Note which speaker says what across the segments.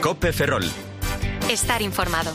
Speaker 1: COPE Ferrol.
Speaker 2: Estar informado.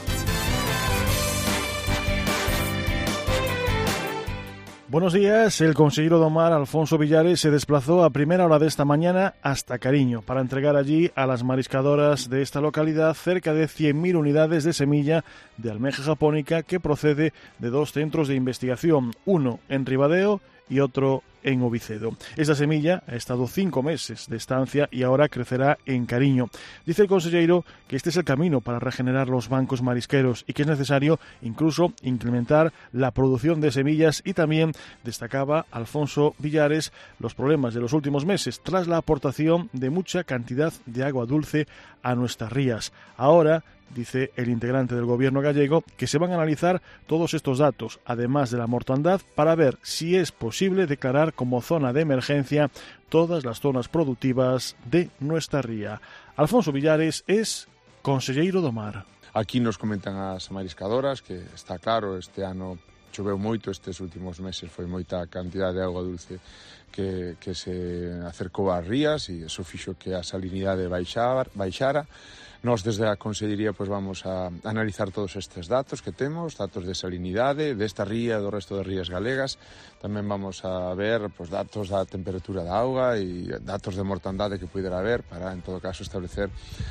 Speaker 3: Buenos días. El consejero do Mar, Alfonso Villares, se desplazó a primera hora de esta mañana hasta Cariño para entregar allí a las mariscadoras de esta localidad cerca de 100.000 unidades de semilla de almeja japónica que procede de dos centros de investigación, uno en Ribadeo y otro en Ovicedo. Esta semilla ha estado 5 meses de estancia y ahora crecerá en Cariño. Dice el consejero que este es el camino para regenerar los bancos marisqueros y que es necesario incluso incrementar la producción de semillas, y también destacaba Alfonso Villares los problemas de los últimos meses tras la aportación de mucha cantidad de agua dulce a nuestras rías. Ahora, dice el integrante del gobierno gallego, que se van a analizar todos estos datos, además de la mortandad, para ver si es posible declarar como zona de emergencia todas las zonas productivas de nuestra ría. Alfonso Villares es conselleiro do Mar.
Speaker 4: Aquí nos comentan as mariscadoras que está claro, este ano choveu moito, estes últimos meses foi moita cantidade de auga dulce que se acercou ás rías e iso fixo que a salinidade baixara. Nós desde a Consellería vamos a analizar todos estes datos que temos, datos de salinidade desta ría e do resto das rías galegas. Tamén vamos a ver datos da temperatura da auga e datos de mortandade que puidera haber para, en todo caso, establecer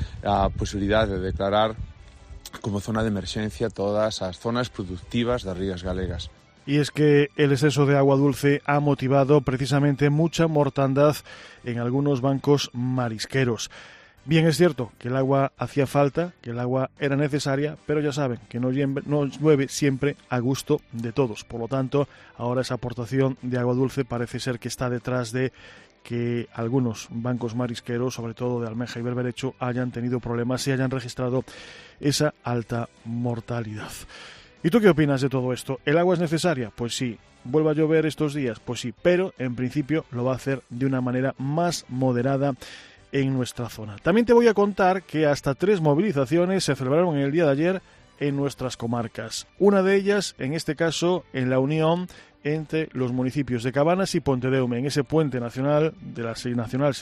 Speaker 4: a posibilidade de declarar como zona de emerxencia todas as zonas productivas das rías galegas.
Speaker 3: Y es que el exceso de agua dulce ha motivado precisamente mucha mortandad en algunos bancos marisqueros. Bien, es cierto que el agua hacía falta, que el agua era necesaria, pero ya saben que no llueve siempre a gusto de todos. Por lo tanto, ahora esa aportación de agua dulce parece ser que está detrás de que algunos bancos marisqueros, sobre todo de Almeja y Berberecho, hayan tenido problemas y hayan registrado esa alta mortalidad. ¿Y tú qué opinas de todo esto? ¿El agua es necesaria? Pues sí. ¿Vuelve a llover estos días? Pues sí, pero en principio lo va a hacer de una manera más moderada en nuestra zona. También te voy a contar que hasta 3 movilizaciones se celebraron el día de ayer en nuestras comarcas. Una de ellas, en este caso, en la unión entre los municipios de Cabanas y Pontedeume, en ese puente nacional de la Nacional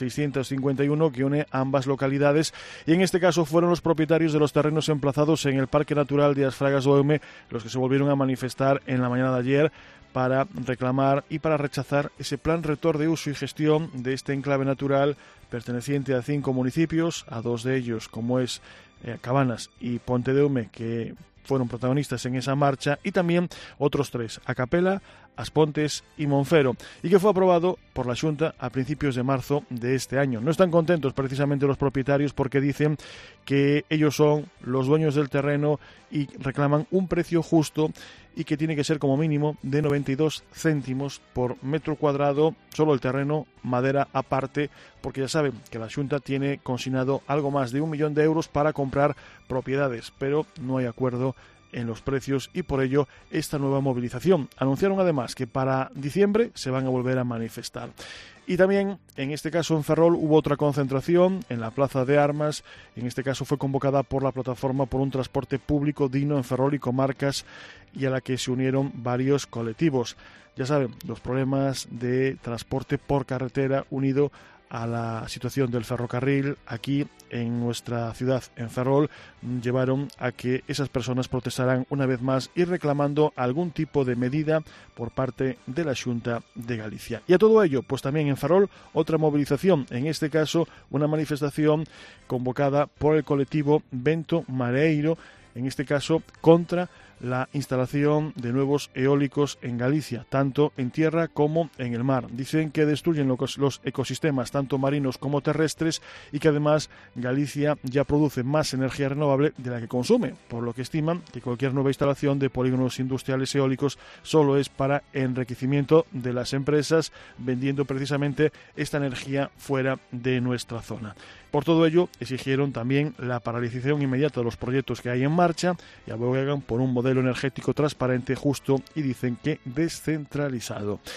Speaker 3: 651 que une ambas localidades, y en este caso fueron los propietarios de los terrenos emplazados en el Parque Natural de As Fragas do Eume los que se volvieron a manifestar en la mañana de ayer para reclamar y para rechazar ese plan rector de uso y gestión de este enclave natural perteneciente a 5 municipios, a 2 de ellos como es Cabanas y Pontedeume, que fueron protagonistas en esa marcha, y también otros 3, Acapela, As Pontes y Monfero, y que fue aprobado por la Xunta a principios de marzo de este año. No están contentos precisamente los propietarios porque dicen que ellos son los dueños del terreno y reclaman un precio justo y que tiene que ser como mínimo de 92 céntimos por metro cuadrado, solo el terreno, madera aparte, porque ya saben que la Xunta tiene consignado algo más de 1 millón de euros para comprar propiedades, pero no hay acuerdo en los precios y por ello esta nueva movilización. Anunciaron además que para diciembre se van a volver a manifestar. Y también, en este caso en Ferrol, hubo otra concentración en la Plaza de Armas. En este caso fue convocada por la Plataforma por un Transporte Público Digno en Ferrol y Comarcas, y a la que se unieron varios colectivos. Ya saben, los problemas de transporte por carretera unido a la situación del ferrocarril aquí en nuestra ciudad, en Ferrol, llevaron a que esas personas protestaran una vez más y reclamando algún tipo de medida por parte de la Xunta de Galicia. Y a todo ello, pues también en Ferrol, otra movilización, en este caso una manifestación convocada por el colectivo Vento Mareiro, en este caso contra la instalación de nuevos eólicos en Galicia, tanto en tierra como en el mar. Dicen que destruyen los ecosistemas, tanto marinos como terrestres, y que además Galicia ya produce más energía renovable de la que consume, por lo que estiman que cualquier nueva instalación de polígonos industriales eólicos solo es para enriquecimiento de las empresas, vendiendo precisamente esta energía fuera de nuestra zona. Por todo ello, exigieron también la paralización inmediata de los proyectos que hay en marcha y abogan por un modelo energético transparente, justo y dicen que descentralizado.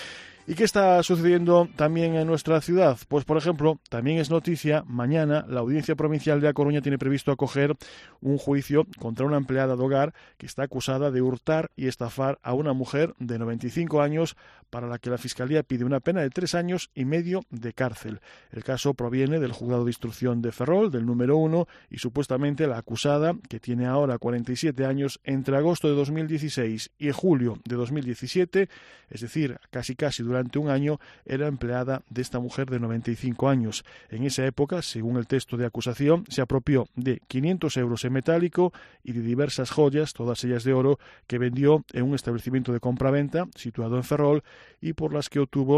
Speaker 3: ¿Y qué está sucediendo también en nuestra ciudad? Pues, por ejemplo, también es noticia, mañana la Audiencia Provincial de A Coruña tiene previsto acoger un juicio contra una empleada de hogar que está acusada de hurtar y estafar a una mujer de 95 años para la que la Fiscalía pide una pena de 3 años y medio de cárcel. El caso proviene del Juzgado de Instrucción de Ferrol, del número 1, y supuestamente la acusada, que tiene ahora 47 años, entre agosto de 2016 y julio de 2017, es decir, casi durante un año, era empleada de esta mujer de 95 años. En esa época, según el texto de acusación, se apropió de 500 euros en metálico y de diversas joyas, todas ellas de oro, que vendió en un establecimiento de compraventa situado en Ferrol y por las que obtuvo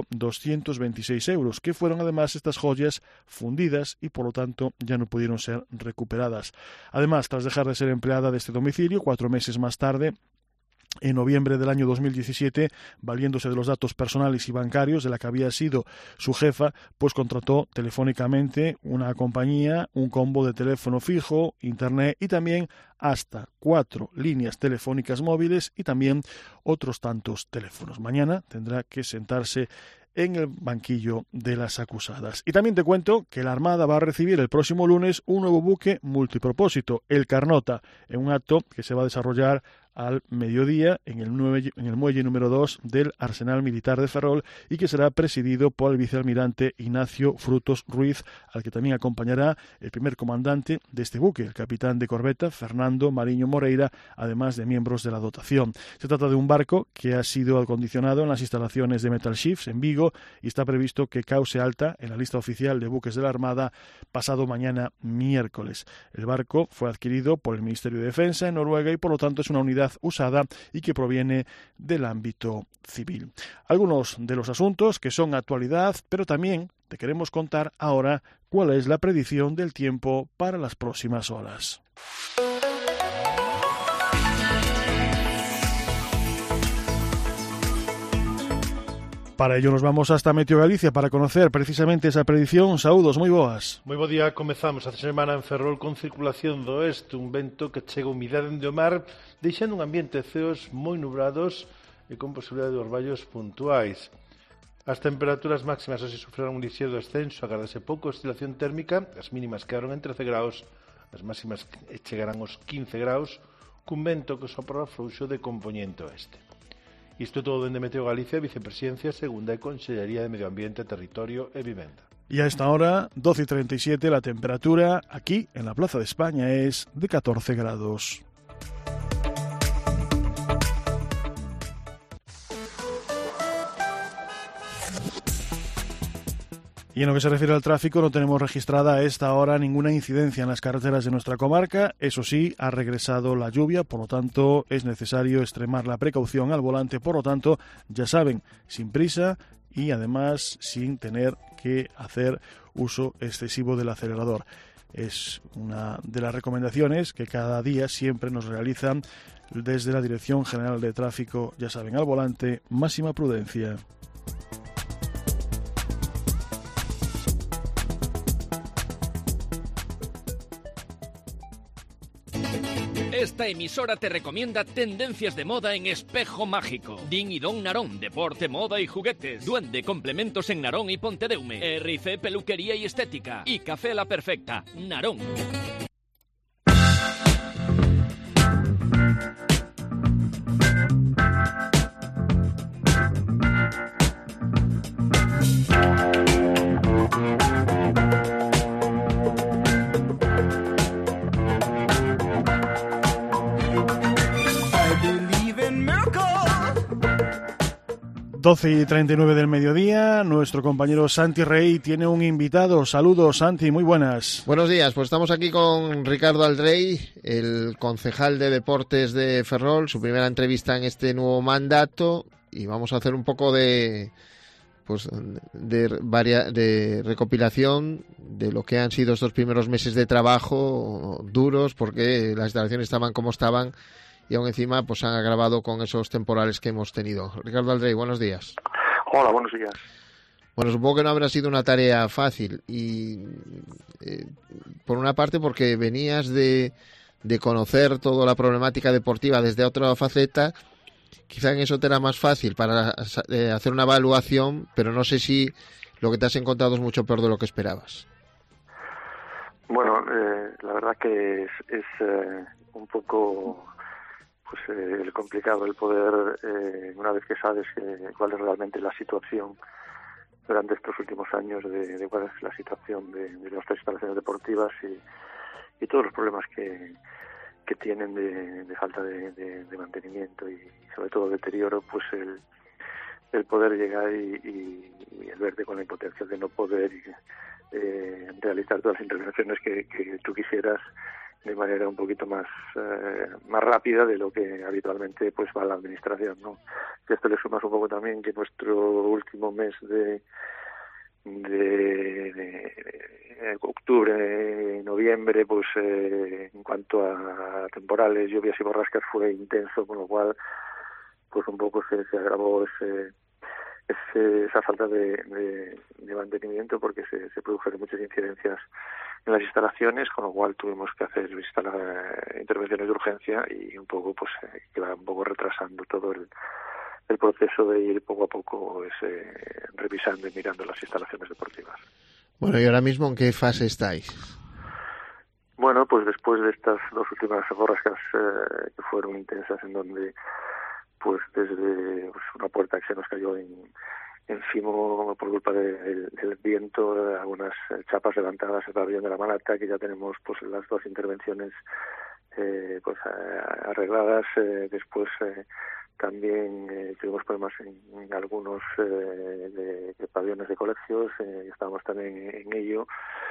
Speaker 3: 226 euros, que fueron además estas joyas fundidas y por lo tanto ya no pudieron ser recuperadas. Además, tras dejar de ser empleada de este domicilio, 4 meses más tarde, en noviembre del año 2017, valiéndose de los datos personales y bancarios de la que había sido su jefa, pues contrató telefónicamente una compañía, un combo de teléfono fijo, internet y también hasta 4 líneas telefónicas móviles y también otros tantos teléfonos. Mañana tendrá que sentarse en el banquillo de las acusadas. Y también te cuento que la Armada va a recibir el próximo lunes un nuevo buque multipropósito, el Carnota, en un acto que se va a desarrollar al mediodía en el muelle número 2 del Arsenal Militar de Ferrol y que será presidido por el vicealmirante Ignacio Frutos Ruiz, al que también acompañará el primer comandante de este buque, el capitán de corbeta Fernando Mariño Moreira, además de miembros de la dotación. Se trata de un barco que ha sido acondicionado en las instalaciones de Metal Ships en Vigo y está previsto que cause alta en la lista oficial de buques de la Armada pasado mañana miércoles. El barco fue adquirido por el Ministerio de Defensa en Noruega y por lo tanto es una unidad usada y que proviene del ámbito civil. Algunos de los asuntos que son actualidad, pero también te queremos contar ahora cuál es la predicción del tiempo para las próximas horas. Para ello nos vamos hasta Meteo Galicia para conocer precisamente esa predicción. Saúdos, moi boas.
Speaker 1: Moi bo día, comezamos a semana en Ferrol con circulación do oeste, un vento que chega humidade do mar, deixando un ambiente de ceos moi nubrados e con posibilidade de orballos puntuais. As temperaturas máximas hoxe sufrerán un lixeiro descenso, agardase pouco oscilación térmica, as mínimas quedaron en 13 graus, as máximas chegarán aos 15 graus, cun vento que sopra frouxo de compoñente oeste. Isto todo dende Meteo Galicia, Vicepresidencia Segunda e Consellería de Medio Ambiente, Territorio e Vivenda.
Speaker 3: Y a esta hora, 12:37, la temperatura aquí en la Plaza de España es de 14 grados. Y en lo que se refiere al tráfico, no tenemos registrada a esta hora ninguna incidencia en las carreteras de nuestra comarca. Eso sí, ha regresado la lluvia, por lo tanto es necesario extremar la precaución al volante. Por lo tanto, ya saben, sin prisa y además sin tener que hacer uso excesivo del acelerador. Es una de las recomendaciones que cada día siempre nos realizan desde la Dirección General de Tráfico. Ya saben, al volante, máxima prudencia.
Speaker 5: Esta emisora te recomienda tendencias de moda en Espejo Mágico. Din y Don Narón, deporte, moda y juguetes. Duende, complementos en Narón y Pontedeume. RC, peluquería y estética. Y Café La Perfecta, Narón.
Speaker 3: y 12:39 del mediodía, nuestro compañero Santi Rey tiene un invitado. Saludos, Santi, muy buenas.
Speaker 6: Buenos días, pues estamos aquí con Ricardo Aldrey, el concejal de Deportes de Ferrol, su primera entrevista en este nuevo mandato, y vamos a hacer un poco de recopilación de lo que han sido estos primeros meses de trabajo duros, porque las instalaciones estaban como estaban y aún encima pues han agravado con esos temporales que hemos tenido. Ricardo Aldrey, buenos días.
Speaker 7: Hola, buenos días.
Speaker 6: Bueno, supongo que no habrá sido una tarea fácil y por una parte porque venías de conocer toda la problemática deportiva desde otra faceta quizá en eso te era más fácil para hacer una evaluación, pero no sé si lo que te has encontrado es mucho peor de lo que esperabas.
Speaker 7: Bueno, la verdad que es un poco el complicado el poder, una vez que sabes cuál es realmente la situación durante estos últimos años de cuál es la situación de nuestras instalaciones deportivas y todos los problemas que tienen de falta de mantenimiento y sobre todo deterioro, pues el poder llegar y el verte con la impotencia de no poder realizar todas las intervenciones que tú quisieras de manera un poquito más rápida de lo que habitualmente pues va a la administración, ¿no? Y esto le sumas un poco también que nuestro último mes de octubre, noviembre, pues en cuanto a temporales, lluvias y borrascas fue intenso, con lo cual pues un poco se agravó esa falta de mantenimiento porque se produjeron muchas incidencias en las instalaciones, con lo cual tuvimos que hacer intervenciones de urgencia y un poco pues que va un poco retrasando todo el proceso de ir poco a poco revisando y mirando las instalaciones deportivas.
Speaker 6: Bueno, ¿y ahora mismo en qué fase estáis?
Speaker 7: Bueno, pues después de estas dos últimas borrascas que fueron intensas, en donde pues desde una puerta que se nos cayó encima por culpa del viento, algunas chapas levantadas, el pabellón de la Malata, que ya tenemos pues las dos intervenciones pues arregladas. Después también tuvimos problemas en algunos de pabellones de colegios, estamos también en ello.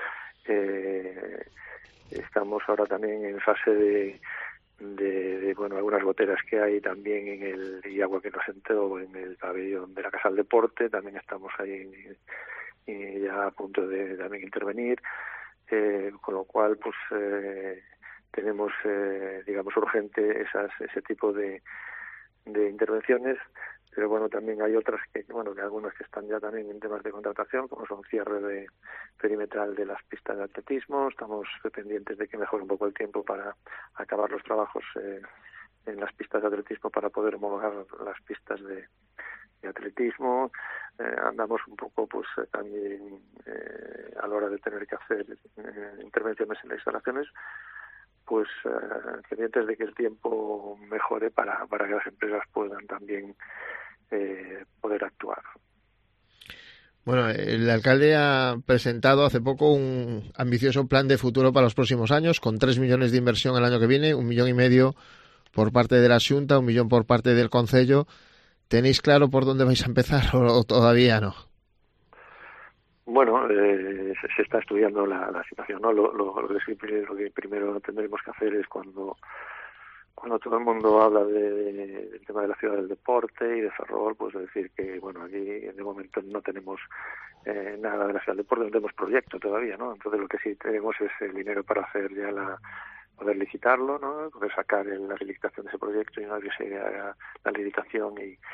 Speaker 7: Estamos ahora también en fase de algunas goteras que hay también y agua que nos entró en el pabellón de la Casa del Deporte. También estamos ahí ya a punto de también intervenir, con lo cual pues tenemos digamos urgente ese tipo de intervenciones. Pero bueno, también hay otras que algunas que están ya también en temas de contratación, como son cierre perimetral de las pistas de atletismo. Estamos pendientes de que mejore un poco el tiempo para acabar los trabajos en las pistas de atletismo para poder homologar las pistas de atletismo. Andamos un poco pues también a la hora de tener que hacer intervenciones en las instalaciones, pues pendientes de que el tiempo mejore para que las empresas puedan también poder actuar.
Speaker 6: Bueno, el alcalde ha presentado hace poco un ambicioso plan de futuro para los próximos años, con 3 millones de inversión el año que viene, 1,5 millones por parte de la Xunta, 1 millón por parte del Concello. ¿Tenéis claro por dónde vais a empezar o todavía no?
Speaker 7: Bueno, se está estudiando la situación, ¿no? Lo que primero tendremos que hacer es cuando todo el mundo habla del tema de la ciudad del deporte y de Ferrol, pues decir que, bueno, aquí de momento no tenemos nada de la ciudad del deporte, no tenemos proyecto todavía, ¿no? Entonces lo que sí tenemos es el dinero para hacer ya poder licitarlo, ¿no? Poder sacar la licitación de ese proyecto y una vez que se haga la licitación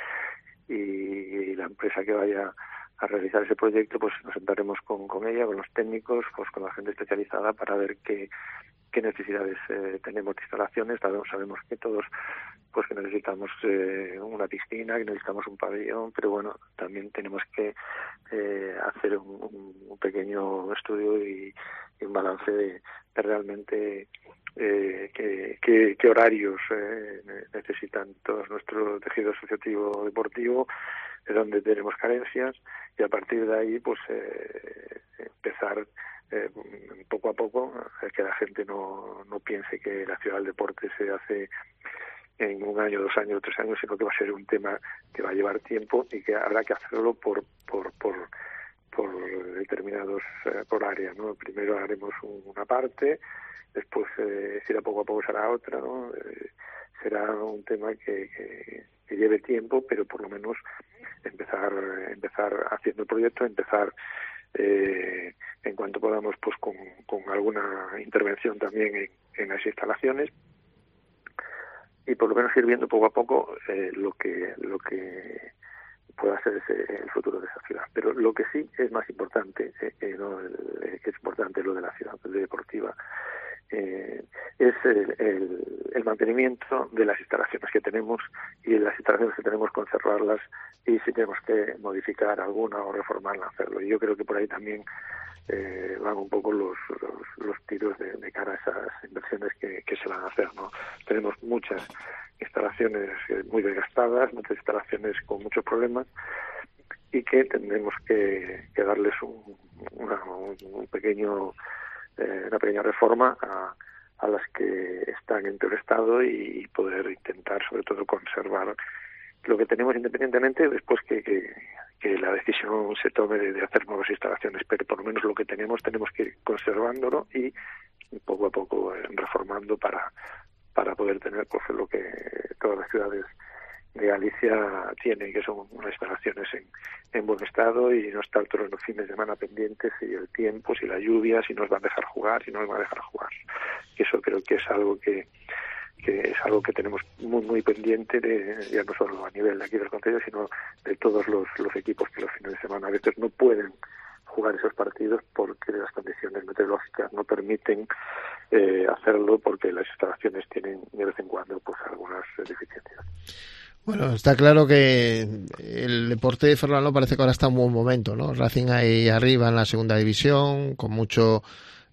Speaker 7: y la empresa que vaya a realizar ese proyecto, pues nos sentaremos con ella, con los técnicos, pues con la gente especializada para ver qué necesidades tenemos de instalaciones. Sabemos que todos pues que necesitamos una piscina, que necesitamos un pabellón, pero bueno, también tenemos que hacer un pequeño estudio y un balance de realmente qué horarios necesitan todo nuestro tejido asociativo deportivo, de dónde tenemos carencias, y a partir de ahí pues empezar poco a poco, que la gente no piense que la ciudad del deporte se hace en 1 año, 2 años, 3 años, sino que va a ser un tema que va a llevar tiempo y que habrá que hacerlo por determinados por área, ¿no? Primero haremos una parte, después si poco a poco será otra, ¿no? Será un tema que lleve tiempo, pero por lo menos empezar haciendo el proyecto, empezar en cuanto podamos pues con alguna intervención también en las instalaciones, y por lo menos ir viendo poco a poco lo que pueda ser el futuro de esa ciudad. Pero lo que sí es más importante, que es importante lo de la ciudad deportiva, es el mantenimiento de las instalaciones que tenemos, y las instalaciones que tenemos conservarlas, y si tenemos que modificar alguna o reformarla, hacerlo. Y yo creo que por ahí también van un poco los tiros de cara a esas inversiones que se van a hacer, ¿no? Tenemos muchas instalaciones muy desgastadas, muchas instalaciones con muchos problemas, y que tendremos que darles una pequeña reforma a las que están en peor estado, y poder intentar sobre todo conservar lo que tenemos, independientemente después que la decisión se tome de hacer nuevas instalaciones, pero por lo menos lo que tenemos que ir conservándolo y poco a poco reformando para poder tener pues lo que todas las ciudades de Galicia tienen, que son unas instalaciones en buen estado, y no estar todos los fines de semana pendientes si el tiempo, si la lluvia, si nos van a dejar jugar, si no nos van a dejar jugar. Y eso creo que es algo que es algo que tenemos muy muy pendiente, ya no solo a nivel de aquí del Concello, sino de todos los equipos que los fines de semana a veces no pueden jugar esos partidos porque las condiciones meteorológicas no permiten hacerlo, porque las instalaciones tienen de vez en cuando pues algunas deficiencias.
Speaker 6: Bueno, está claro que el deporte de Ferrolano parece que ahora está en un buen momento, ¿no? Racing ahí arriba en la segunda división, con mucho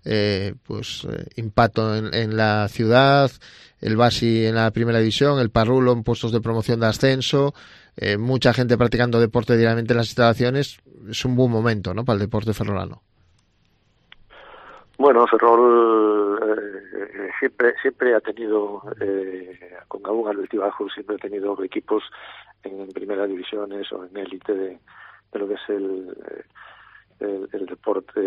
Speaker 6: impacto en la ciudad, el Basi en la primera división, el Parrulo en puestos de promoción de ascenso, mucha gente practicando deporte diariamente en las instalaciones. Es un buen momento, ¿no?, para el deporte ferrolano.
Speaker 7: Bueno, Ferrol siempre ha tenido, con algún altibajo, siempre ha tenido equipos en primeras divisiones o en élite de lo que es el deporte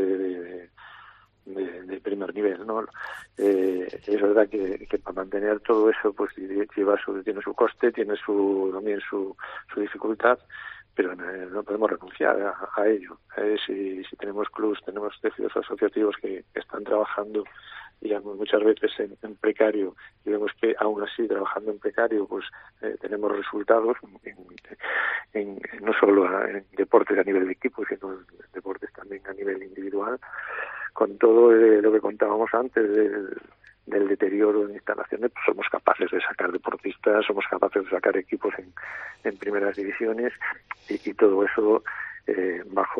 Speaker 7: de primer nivel, ¿no? Es verdad que para mantener todo eso pues tiene su coste, tiene también su dificultad, pero no podemos renunciar a ello. Si tenemos clubs, tenemos tejidos asociativos que están trabajando, digamos, muchas veces en precario, y vemos que aún así trabajando en precario pues tenemos resultados no solo en deportes a nivel de equipo, sino en deportes también a nivel individual, con todo lo que contábamos antes del deterioro en instalaciones, pues somos capaces de sacar deportistas, somos capaces de sacar equipos en primeras divisiones, y todo eso bajo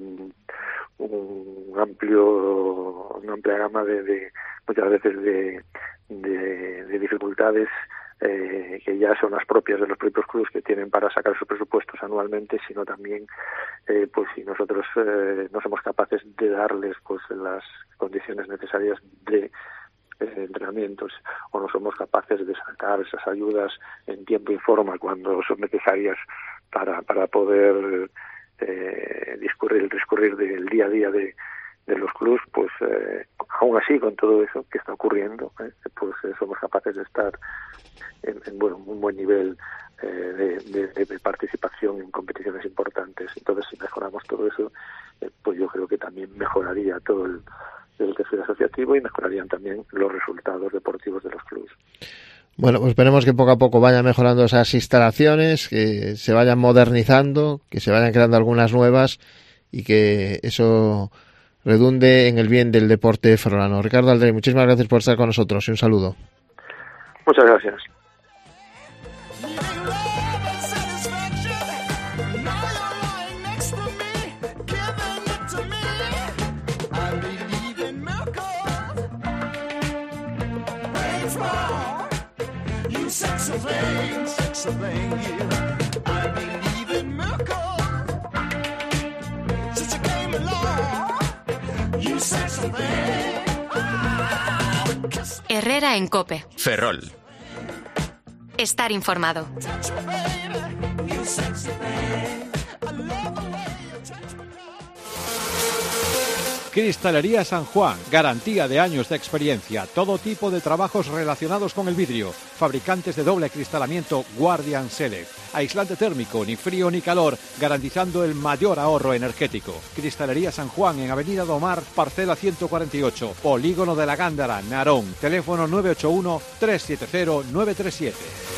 Speaker 7: una amplia gama de muchas veces de dificultades que ya son las propias de los propios clubes que tienen para sacar sus presupuestos anualmente, sino también pues si nosotros no somos capaces de darles pues las condiciones necesarias de entrenamientos, o no somos capaces de sacar esas ayudas en tiempo y forma cuando son necesarias para poder discurrir del día a día de los clubes, pues aún así, con todo eso que está ocurriendo, pues somos capaces de estar en un buen nivel de participación en competiciones importantes. Entonces, si mejoramos todo eso, pues yo creo que también mejoraría todo el tejido asociativo, y mejorarían también los resultados deportivos de los clubes.
Speaker 6: Bueno, pues esperemos que poco a poco vayan mejorando esas instalaciones, que se vayan modernizando, que se vayan creando algunas nuevas, y que eso redunde en el bien del deporte ferrolano. Ricardo Aldrey, muchísimas gracias por estar con nosotros y un saludo.
Speaker 7: Muchas gracias.
Speaker 2: Herrera en COPE.
Speaker 8: Ferrol.
Speaker 2: Estar informado.
Speaker 9: Cristalería San Juan, garantía de años de experiencia, todo tipo de trabajos relacionados con el vidrio, fabricantes de doble acristalamiento Guardian Select, aislante térmico, ni frío ni calor, garantizando el mayor ahorro energético. Cristalería San Juan en Avenida Domar, parcela 148, Polígono de la Gándara, Narón, teléfono 981-370-937.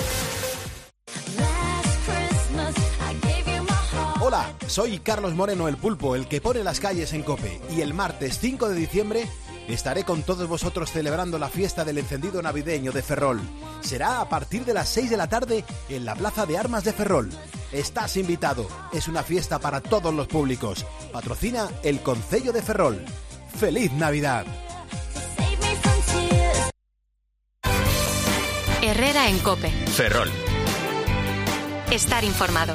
Speaker 10: Hola, soy Carlos Moreno el Pulpo, el que pone las calles en COPE, y el martes 5 de diciembre
Speaker 8: estaré con todos vosotros celebrando la fiesta del encendido navideño de Ferrol. Será a partir de las 6 de la tarde en la Plaza de Armas de Ferrol. Estás invitado, es una fiesta para todos los públicos. Patrocina el Concello de Ferrol. ¡Feliz Navidad!
Speaker 2: Herrera en COPE.
Speaker 5: Ferrol.
Speaker 2: Estar informado.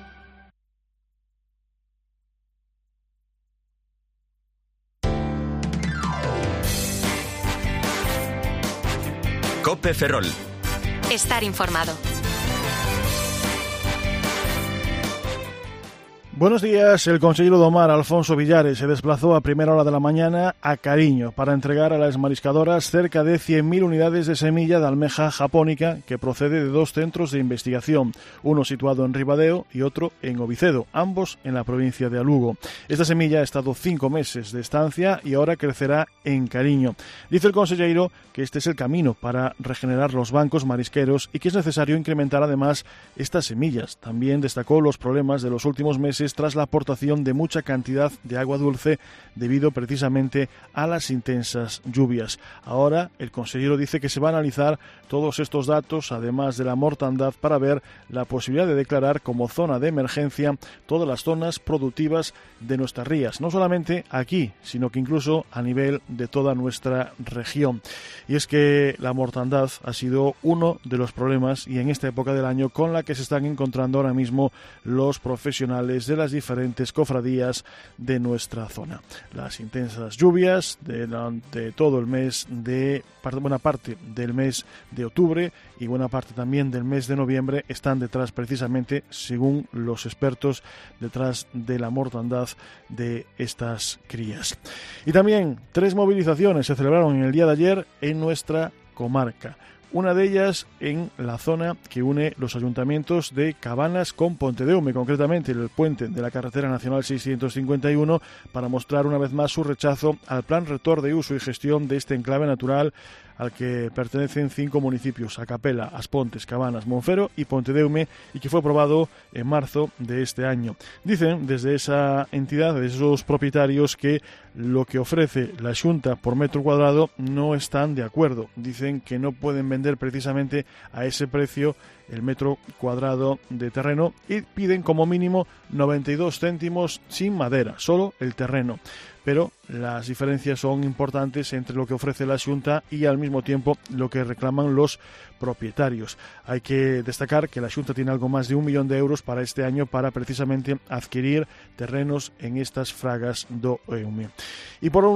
Speaker 5: COPE Ferrol.
Speaker 2: Estar informado.
Speaker 3: Buenos días. El consejero do Mar, Alfonso Villares, se desplazó a primera hora de la mañana a Cariño para entregar a las mariscadoras cerca de 100.000 unidades de semilla de almeja japónica que procede de 2 centros de investigación, uno situado en Ribadeo y otro en Ovicedo, ambos en la provincia de Lugo. Esta semilla ha estado 5 meses de estancia y ahora crecerá en Cariño. Dice el consejero que este es el camino para regenerar los bancos marisqueros y que es necesario incrementar además estas semillas. También destacó los problemas de los últimos meses tras la aportación de mucha cantidad de agua dulce debido precisamente a las intensas lluvias. Ahora el consejero dice que se va a analizar todos estos datos, además de la mortandad, para ver la posibilidad de declarar como zona de emergencia todas las zonas productivas de nuestras rías, no solamente aquí, sino que incluso a nivel de toda nuestra región. Y es que la mortandad ha sido uno de los problemas, y en esta época del año, con la que se están encontrando ahora mismo los profesionales de las diferentes cofradías de nuestra zona. Las intensas lluvias durante todo el mes buena parte del mes de octubre y buena parte también del mes de noviembre están detrás, precisamente, según los expertos, detrás de la mortandad de estas crías. Y también 3 movilizaciones se celebraron en el día de ayer en nuestra comarca. Una de ellas en la zona que une los ayuntamientos de Cabanas con Pontedeume, concretamente el puente de la carretera nacional 651, para mostrar una vez más su rechazo al plan rector de uso y gestión de este enclave natural al que pertenecen 5 municipios: Acapela, Aspontes, Cabanas, Monfero y Pontedeume, y que fue aprobado en marzo de este año. Dicen desde esa entidad, de esos propietarios, que lo que ofrece la Xunta por metro cuadrado no están de acuerdo. Dicen que no pueden vender precisamente a ese precio el metro cuadrado de terreno y piden como mínimo 92 céntimos sin madera, solo el terreno. Pero las diferencias son importantes entre lo que ofrece la Xunta y al mismo tiempo lo que reclaman los propietarios. Hay que destacar que la Xunta tiene algo más de 1 millón de euros para este año para precisamente adquirir terrenos en estas fragas do Eume. Y por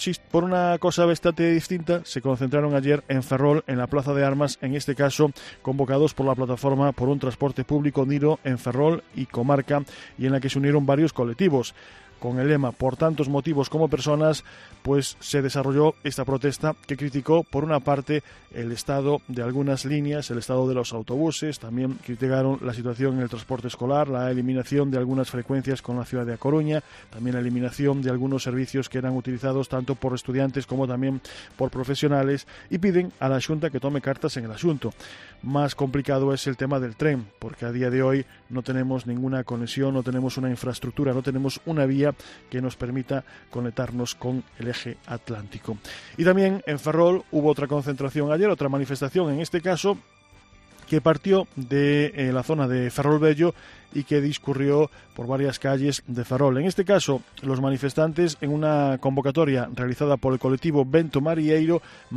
Speaker 3: una cosa bastante distinta, se concentraron ayer en Ferrol, en la Plaza de Armas, en este caso convocados por la plataforma por un transporte público Niro en Ferrol y comarca, y en la que se unieron varios colectivos. Con el lema "por tantos motivos como personas", pues se desarrolló esta protesta que criticó, por una parte, el estado de algunas líneas, el estado de los autobuses. También criticaron la situación en el transporte escolar, la eliminación de algunas frecuencias con la ciudad de A Coruña, también la eliminación de algunos servicios que eran utilizados tanto por estudiantes como también por profesionales, y piden a la Xunta que tome cartas en el asunto. Más complicado es el tema del tren, porque a día de hoy no tenemos ninguna conexión, no tenemos una infraestructura, no tenemos una vía que nos permita conectarnos con el eje atlántico. Y también en Ferrol hubo otra concentración ayer, otra manifestación, en este caso que partió de la zona de Ferrol Bello y que discurrió por varias calles de Ferrol. En este caso, los manifestantes, en una convocatoria realizada por el colectivo Vento Mareiro,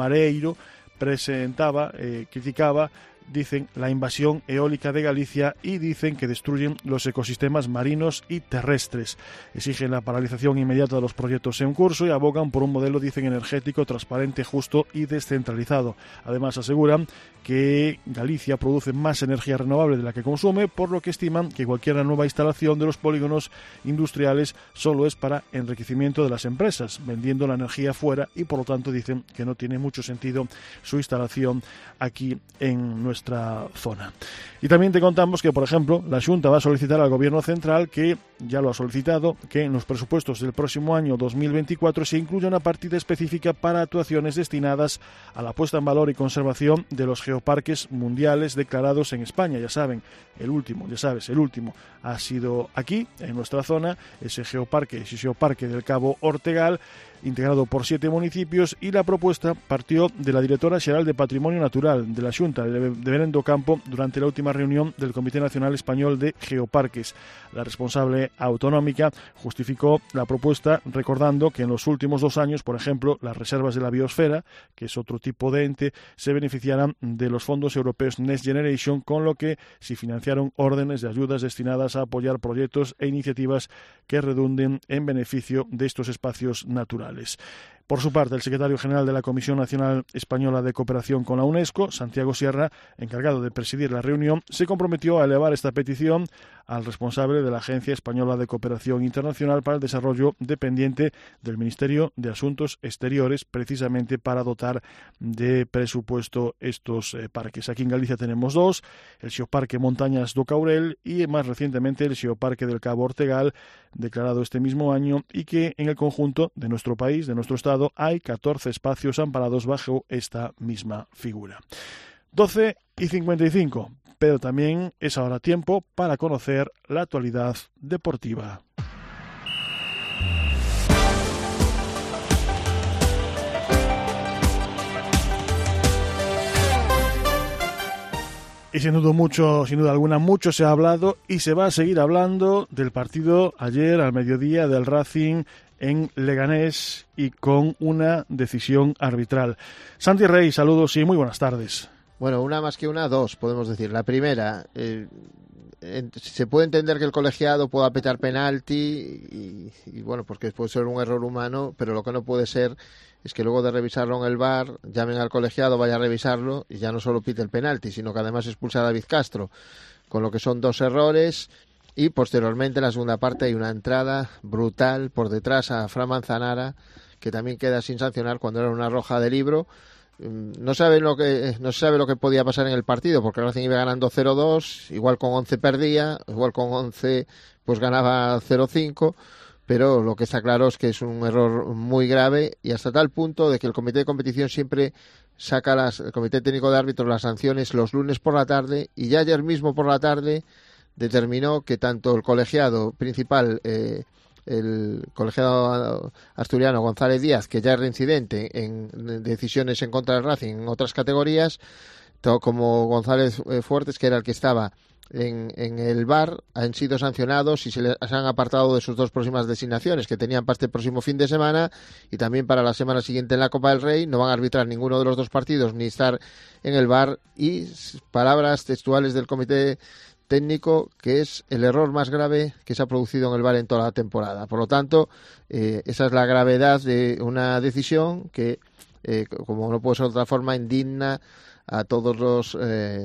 Speaker 3: criticaba, dicen, la invasión eólica de Galicia y dicen que destruyen los ecosistemas marinos y terrestres. Exigen la paralización inmediata de los proyectos en curso y abogan por un modelo, dicen, energético, transparente, justo y descentralizado. Además, aseguran que Galicia produce más energía renovable de la que consume, por lo que estiman que cualquier nueva instalación de los polígonos industriales solo es para enriquecimiento de las empresas, vendiendo la energía fuera, y por lo tanto dicen que no tiene mucho sentido su instalación aquí en nuestra zona. Y también te contamos que, por ejemplo, la Xunta va a solicitar al Gobierno Central, que ya lo ha solicitado, que en los presupuestos del próximo año 2024 se incluya una partida específica para actuaciones destinadas a la puesta en valor y conservación de los geoparques mundiales declarados en España. Ya saben, el último ha sido aquí, en nuestra zona, ese geoparque del Cabo Ortegal, integrado por 7 municipios, y la propuesta partió de la directora xeral de Patrimonio Natural de la Xunta de Belén do Campo durante la última reunión del Comité Nacional Español de Geoparques. La responsable autonómica justificó la propuesta recordando que en los últimos 2 años, por ejemplo, las reservas de la biosfera, que es otro tipo de ente, se beneficiarán de los fondos europeos Next Generation, con lo que se financiaron órdenes de ayudas destinadas a apoyar proyectos e iniciativas que redunden en beneficio de estos espacios naturales. Por su parte, el secretario general de la Comisión Nacional Española de Cooperación con la UNESCO, Santiago Sierra, encargado de presidir la reunión, se comprometió a elevar esta petición al responsable de la Agencia Española de Cooperación Internacional para el Desarrollo, dependiente del Ministerio de Asuntos Exteriores, precisamente para dotar de presupuesto estos parques. Aquí en Galicia tenemos 2, el Xeoparque Montañas do Caurel y más recientemente el Xeoparque del Cabo Ortegal, declarado este mismo año, y que en el conjunto de nuestro país, de nuestro estado, hay 14 espacios amparados bajo esta misma figura. 12:55, pero también es ahora tiempo para conocer la actualidad deportiva. Y sin duda alguna, mucho se ha hablado y se va a seguir hablando del partido ayer al mediodía del Racing en Leganés y con una decisión arbitral. Santi Rey, saludos y muy buenas tardes.
Speaker 6: Bueno, una más que una, 2, podemos decir. La primera, se puede entender que el colegiado pueda petar penalti y bueno, porque puede ser un error humano, pero lo que no puede ser es que luego de revisarlo en el VAR llamen al colegiado, vaya a revisarlo y ya no solo pite el penalti, sino que además expulsa a David Castro, con lo que son 2 errores. Y posteriormente en la segunda parte hay una entrada brutal por detrás a Fran Manzanara, que también queda sin sancionar cuando era una roja de libro. No se sabe lo que podía pasar en el partido, porque Racing iba ganando 0-2, igual con 11 perdía, igual con 11 pues ganaba 0-5, pero lo que está claro es que es un error muy grave, y hasta tal punto de que el comité de competición siempre saca el comité técnico de árbitros las sanciones los lunes por la tarde, y ya ayer mismo por la tarde determinó que tanto el colegiado principal, el colegiado asturiano González Díaz, que ya es reincidente en decisiones en contra del Racing en otras categorías, como González Fuertes, que era el que estaba en el VAR, han sido sancionados y se han apartado de sus 2 próximas designaciones que tenían para este próximo fin de semana y también para la semana siguiente en la Copa del Rey. No van a arbitrar ninguno de los 2 partidos ni estar en el VAR, y palabras textuales del comité técnico, que es el error más grave que se ha producido en el VAR en toda la temporada. Por lo tanto, esa es la gravedad de una decisión que, como no puede ser de otra forma, indigna a todos los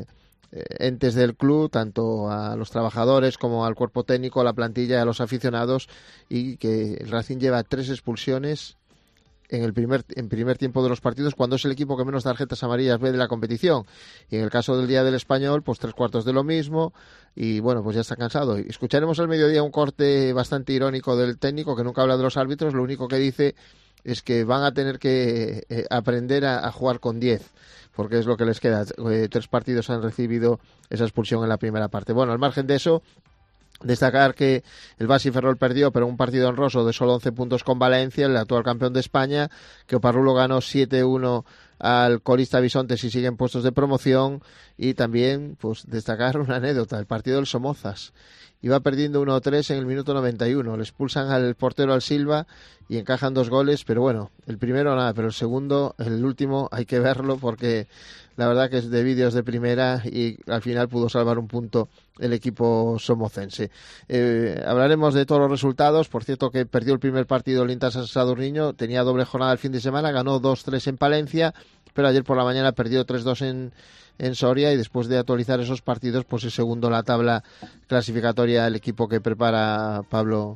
Speaker 6: entes del club, tanto a los trabajadores como al cuerpo técnico, a la plantilla y a los aficionados, y que el Racing lleva 3 expulsiones en primer tiempo de los partidos, cuando es el equipo que menos tarjetas amarillas ve de la competición. Y en el caso del día del Español, pues 3/4 de lo mismo, y bueno, pues ya está cansado. Y escucharemos al mediodía un corte bastante irónico del técnico, que nunca habla de los árbitros, lo único que dice es que van a tener que aprender a jugar con 10, porque es lo que les queda. 3 partidos han recibido esa expulsión en la primera parte. Bueno, al margen de eso, destacar que el Basi Ferrol perdió, pero un partido honroso de solo 11 puntos con Valencia, el actual campeón de España, que Oparrulo ganó 7-1 al colista Bisontes y sigue en puestos de promoción. Y también pues destacar una anécdota, el partido del Somozas. Iba perdiendo 1-3 en el minuto 91, le expulsan al portero, al Silva, y encajan 2 goles, pero bueno, el primero nada, pero el segundo, el último, hay que verlo, porque la verdad que es de vídeos de primera, y al final pudo salvar un punto el equipo somocense. Hablaremos de todos los resultados. Por cierto, que perdió el primer partido el Inter Sadurniño, tenía doble jornada el fin de semana, ganó 2-3 en Palencia, pero ayer por la mañana perdió 3-2 en Soria, y después de actualizar esos partidos, pues es segundo en la tabla clasificatoria el equipo que prepara Pablo.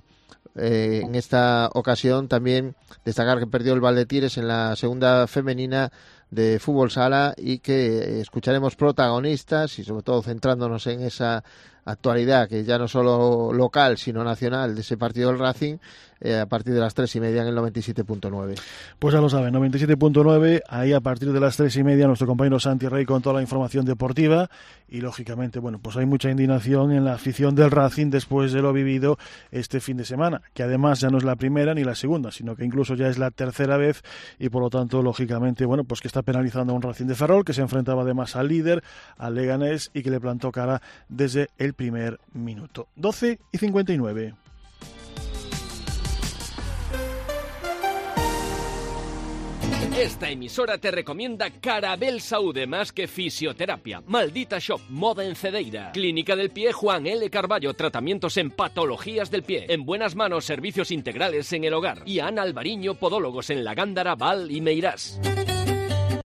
Speaker 6: En esta ocasión también destacar que perdió el Valdetires en la segunda femenina de fútbol sala, y que escucharemos protagonistas y sobre todo centrándonos en esa actualidad que ya no solo local sino nacional de ese partido del Racing a partir de las 3:30 en el 97.9.
Speaker 3: Pues ya lo saben, 97.9, ahí a partir de las 3:30 nuestro compañero Santi Rey con toda la información deportiva, y lógicamente, bueno, pues hay mucha indignación en la afición del Racing después de lo vivido este fin de semana, que además ya no es la primera ni la segunda, sino que incluso ya es la tercera vez, y por lo tanto, lógicamente, bueno, pues que está penalizando a un Racing de Ferrol que se enfrentaba además al líder, al Leganés, y que le plantó cara desde el primer minuto. 12:59.
Speaker 5: Esta emisora te recomienda Carabel Saúde más que fisioterapia, Maldita Shop, moda en Cedeira, Clínica del Pie Juan L. Carballo, tratamientos en patologías del pie, En Buenas Manos, servicios integrales en el hogar, y Ana Alvariño, podólogos en La Gándara, Val y Meirás.